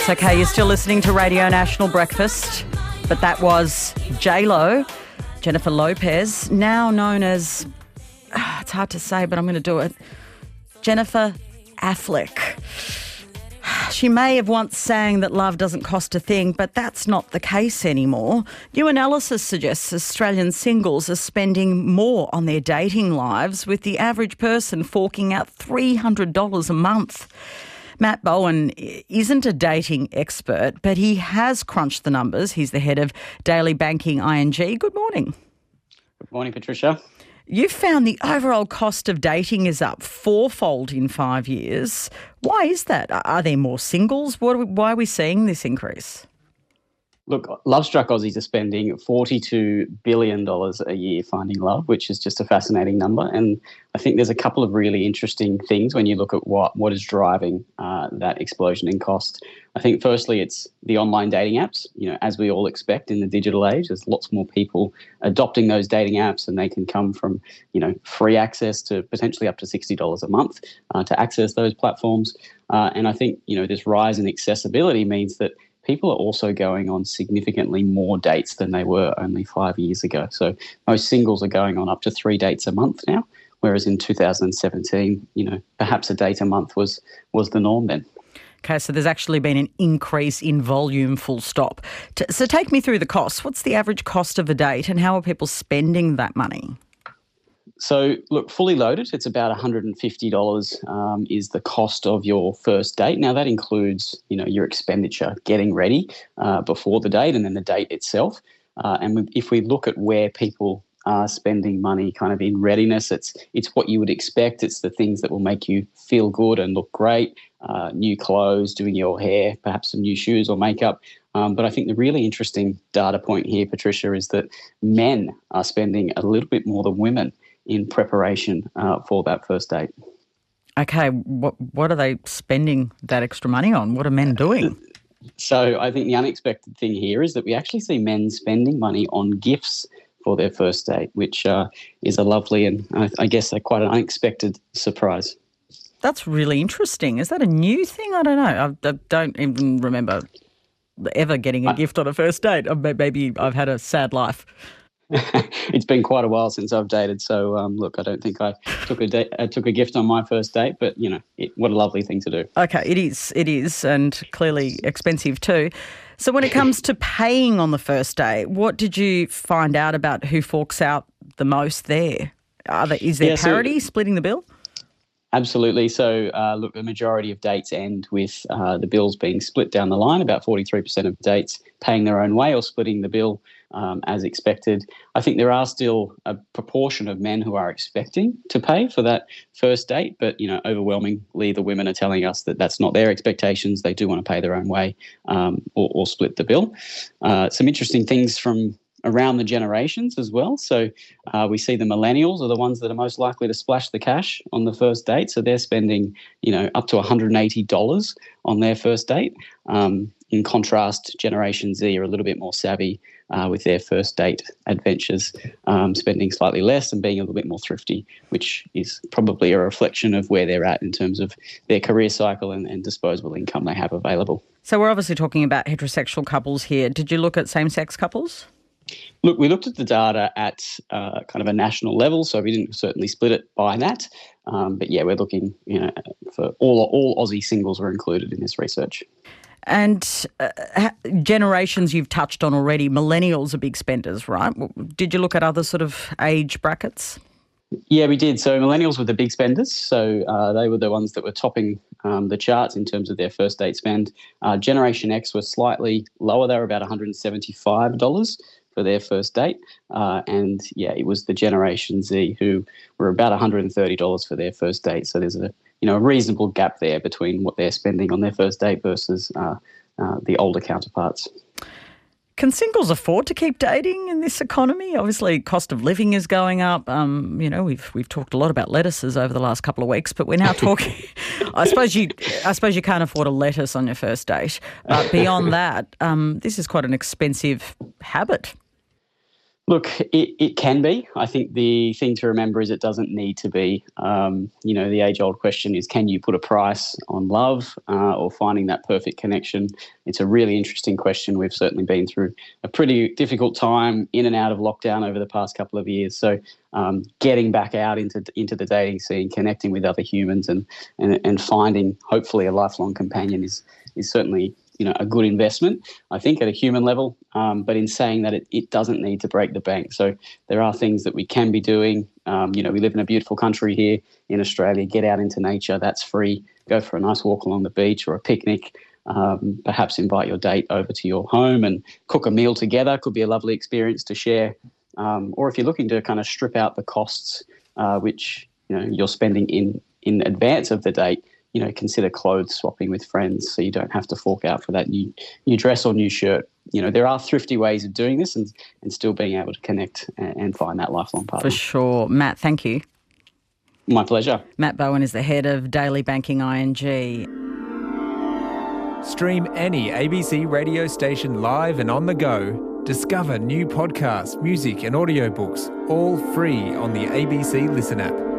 That's okay. You're still listening to Radio National Breakfast, but that was J-Lo, Jennifer Lopez, now known as, it's hard to say, but I'm going to do it, Jennifer Affleck. She may have once sang that love doesn't cost a thing, but that's not the case anymore. New analysis suggests Australian singles are spending more on their dating lives, with the average person forking out $300 a month. Matt Bowen isn't a dating expert, but he has crunched the numbers. He's the head of Daily Banking ING. Good morning. Good morning, Patricia. You've found the overall cost of dating is up fourfold in 5 years. Why is that? Are there more singles? Why are we seeing this increase? Look, love-struck Aussies are spending $42 billion a year finding love, which is just a fascinating number. And I think there's a couple of really interesting things when you look at what is driving that explosion in cost. I think firstly, it's the online dating apps. You know, as we all expect in the digital age, there's lots more people adopting those dating apps, and they can come from, free access to potentially up to $60 a month to access those platforms. And I think, this rise in accessibility means that people are also going on significantly more dates than they were only 5 years ago. So most singles are going on up to 3 dates a month now, whereas in 2017, perhaps a date a month was the norm then. Okay, so there's actually been an increase in volume, full stop. So take me through the costs. What's the average cost of a date and how are people spending that money? So, look, fully loaded, it's about $150 is the cost of your first date. Now, that includes, your expenditure getting ready before the date and then the date itself. If we look at where people are spending money kind of in readiness, it's what you would expect. It's the things that will make you feel good and look great, new clothes, doing your hair, perhaps some new shoes or makeup. But I think the really interesting data point here, Patricia, is that men are spending a little bit more than women in preparation for that first date. Okay, what are they spending that extra money on? What are men doing? So I think the unexpected thing here is that we actually see men spending money on gifts for their first date, which is a lovely and I guess quite an unexpected surprise. That's really interesting. Is that a new thing? I don't know. I don't even remember ever getting a gift on a first date. Maybe I've had a sad life. It's been quite a while since I've dated, so look, I don't think I took a gift on my first date, but what a lovely thing to do. Okay, it is, and clearly expensive too. So when it comes to paying on the first date, what did you find out about who forks out the most there? Is there parity, splitting the bill? Absolutely. So, look, the majority of dates end with the bills being split down the line. About 43% of dates paying their own way or splitting the bill as expected. I think there are still a proportion of men who are expecting to pay for that first date, but, overwhelmingly the women are telling us that that's not their expectations. They do want to pay their own way or split the bill. Some interesting things from around the generations as well. So we see the millennials are the ones that are most likely to splash the cash on the first date. So they're spending, up to $180 on their first date. In contrast, Generation Z are a little bit more savvy with their first date adventures, spending slightly less and being a little bit more thrifty, which is probably a reflection of where they're at in terms of their career cycle and disposable income they have available. So we're obviously talking about heterosexual couples here. Did you look at same-sex couples? Look, we looked at the data at kind of a national level, so we didn't certainly split it by that. But yeah, we're looking, for all Aussie singles were included in this research. And generations you've touched on already, millennials are big spenders, right? Did you look at other sort of age brackets? Yeah, we did. So millennials were the big spenders. So they were the ones that were topping the charts in terms of their first date spend. Generation X was slightly lower. They were about $175 for their first date. And yeah, it was the Generation Z who were about $130 for their first date. So there's a reasonable gap there between what they're spending on their first date versus the older counterparts. Can singles afford to keep dating in this economy? Obviously, cost of living is going up. We've talked a lot about lettuces over the last couple of weeks, but we're now talking. I suppose you can't afford a lettuce on your first date, but beyond that, this is quite an expensive habit. Look, it can be. I think the thing to remember is it doesn't need to be. The age-old question is, can you put a price on love or finding that perfect connection? It's a really interesting question. We've certainly been through a pretty difficult time in and out of lockdown over the past couple of years. So getting back out into the dating scene, connecting with other humans and finding hopefully a lifelong companion is certainly a good investment, I think, at a human level. But in saying that, it doesn't need to break the bank. So there are things that we can be doing. We live in a beautiful country here in Australia. Get out into nature. That's free. Go for a nice walk along the beach or a picnic. Perhaps invite your date over to your home and cook a meal together. Could be a lovely experience to share. Or if you're looking to kind of strip out the costs, which you're spending in advance of the date, consider clothes swapping with friends so you don't have to fork out for that new dress or new shirt. There are thrifty ways of doing this and still being able to connect and find that lifelong partner. For sure. Matt, thank you. My pleasure. Matt Bowen is the head of Daily Banking ING. Stream any ABC radio station live and on the go. Discover new podcasts, music and audiobooks, all free on the ABC Listen app.